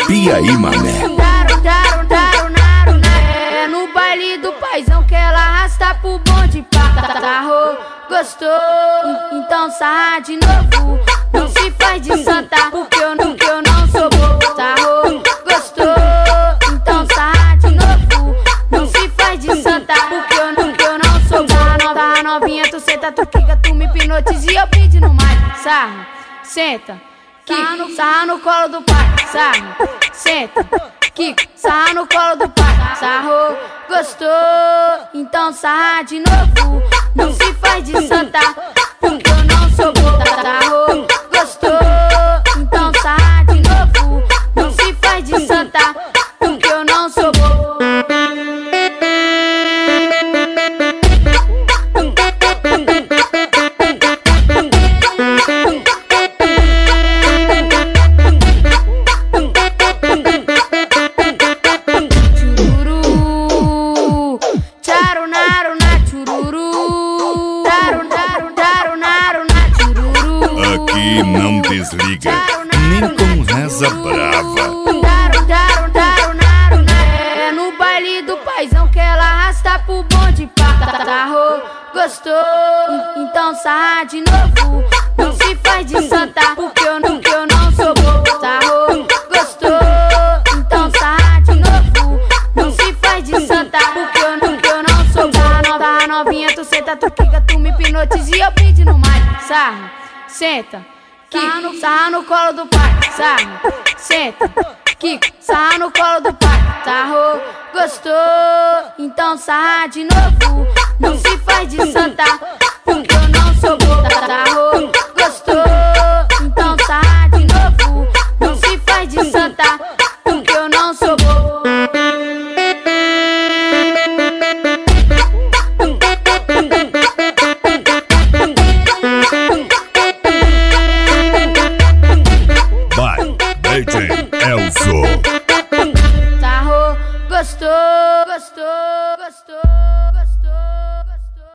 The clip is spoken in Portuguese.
Copia aí, mané. É no baile do paizão que ela arrasta pro bonde. Sarrou, gostou, então sarra de novo. Não se faz de santa, porque eu não sou bobo. Sarrou, gostou, então sarra de novo. Não se faz de santa, porque eu não sou bobo. Tá novinha, tu senta, tu quica, tu me hipnotiza e eu pedi no mic. Sarra, senta, quica, sarra no colo do pai. Sarra, senta, quica, sarra no colo do pai. Sarrou, gostou, então sarra de novo. Não se faz de santa, porque eu não sou bobo. Sarrou, gostou, então sarra de novo. Não se faz de santa, porque eu não sou bobo. Aqui não desliga, nem com reza brava. É no baile do paizão que ela arrasta pro bonde. Sarrou, gostou, então sarra de novo. Não se faz de santa, porque eu não sou bobo. Sarrou, gostou, então sarra de novo. Não se faz de santa, porque eu não sou bobo. Tá novinha, tu senta, tu quica, tu me hipnotiza e eu pedi no mic. Sarra, senta, quica, sarra no colo do pai. Sarra, senta, quica, sarra no colo do pai. Sarrou, gostou, então sarra de novo. Não se faz de santa, porque eu não sou bobo. Sarrou, gostou.